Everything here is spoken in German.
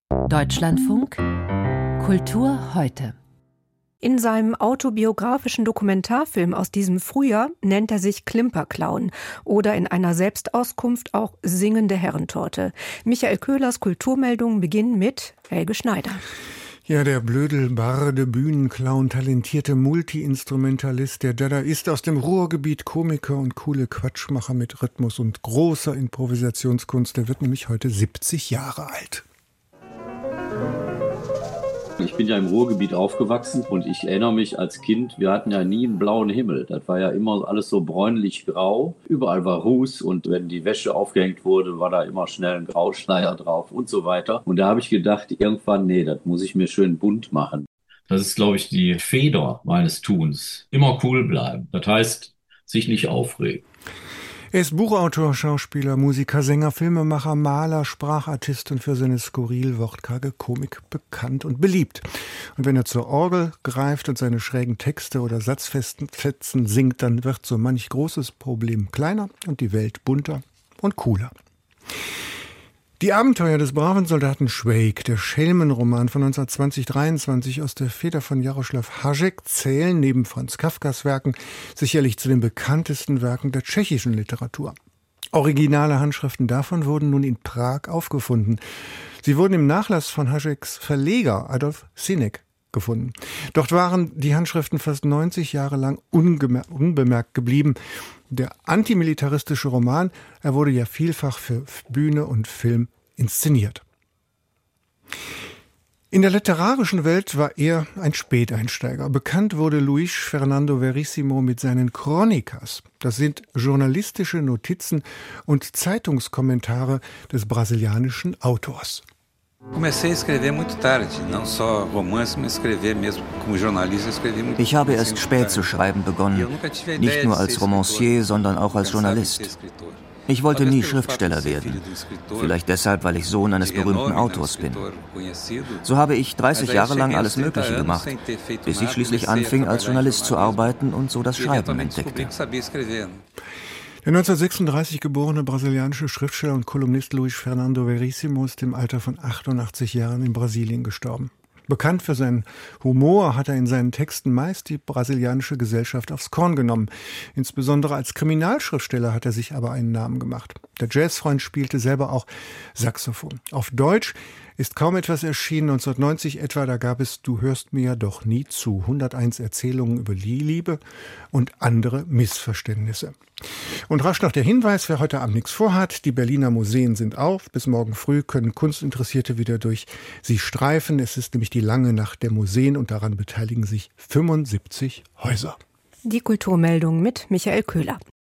Deutschlandfunk Kultur heute. In seinem autobiografischen Dokumentarfilm aus diesem Frühjahr nennt er sich Klimperclown oder in einer Selbstauskunft auch singende Herrentorte. Michael Köhlers Kulturmeldungen beginnen mit Helge Schneider. Ja, der Blödel-Barde, Bühnenclown, talentierte Multi-Instrumentalist, der Dadaist aus dem Ruhrgebiet, Komiker und coole Quatschmacher mit Rhythmus und großer Improvisationskunst, der wird nämlich heute 70 Jahre alt. Ich bin ja im Ruhrgebiet aufgewachsen und ich erinnere mich als Kind, wir hatten ja nie einen blauen Himmel. Das war ja immer alles so bräunlich-grau. Überall war Ruß und wenn die Wäsche aufgehängt wurde, war da immer schnell ein Grauschleier drauf und so weiter. Und da habe ich gedacht, irgendwann, nee, das muss ich mir schön bunt machen. Das ist, glaube ich, die Feder meines Tuns. Immer cool bleiben. Das heißt, sich nicht aufregen. Er ist Buchautor, Schauspieler, Musiker, Sänger, Filmemacher, Maler, Sprachartist und für seine skurril wortkarge Komik bekannt und beliebt. Und wenn er zur Orgel greift und seine schrägen Texte oder Satzfetzen singt, dann wird so manch großes Problem kleiner und die Welt bunter und cooler. Die Abenteuer des braven Soldaten Švejk, der Schelmenroman von 1920-23 aus der Feder von Jaroslav Hašek, zählen neben Franz Kafkas Werken sicherlich zu den bekanntesten Werken der tschechischen Literatur. Originale Handschriften davon wurden nun in Prag aufgefunden. Sie wurden im Nachlass von Hašeks Verleger Adolf Sinek gefunden. Dort waren die Handschriften fast 90 Jahre lang unbemerkt geblieben. Der antimilitaristische Roman, er wurde ja vielfach für Bühne und Film inszeniert. In der literarischen Welt war er ein Späteinsteiger. Bekannt wurde Luis Fernando Verissimo mit seinen Crônicas. Das sind journalistische Notizen und Zeitungskommentare des brasilianischen Autors. Ich habe erst spät zu schreiben begonnen, nicht nur als Romancier, sondern auch als Journalist. Ich wollte nie Schriftsteller werden, vielleicht deshalb, weil ich Sohn eines berühmten Autors bin. So habe ich 30 Jahre lang alles Mögliche gemacht, bis ich schließlich anfing, als Journalist zu arbeiten und so das Schreiben entdeckte. Der 1936 geborene brasilianische Schriftsteller und Kolumnist Luis Fernando Verissimo ist im Alter von 88 Jahren in Brasilien gestorben. Bekannt für seinen Humor hat er in seinen Texten meist die brasilianische Gesellschaft aufs Korn genommen. Insbesondere als Kriminalschriftsteller hat er sich aber einen Namen gemacht. Der Jazzfreund spielte selber auch Saxophon. Auf Deutsch ist kaum etwas erschienen. 1990 etwa, da gab es Du hörst mir ja doch nie zu. 101 Erzählungen über die Liebe und andere Missverständnisse. Und rasch noch der Hinweis, wer heute Abend nichts vorhat, die Berliner Museen sind auf. Bis morgen früh können Kunstinteressierte wieder durch sie streifen. Es ist nämlich die lange Nacht der Museen und daran beteiligen sich 75 Häuser. Die Kulturmeldung mit Michael Köhler.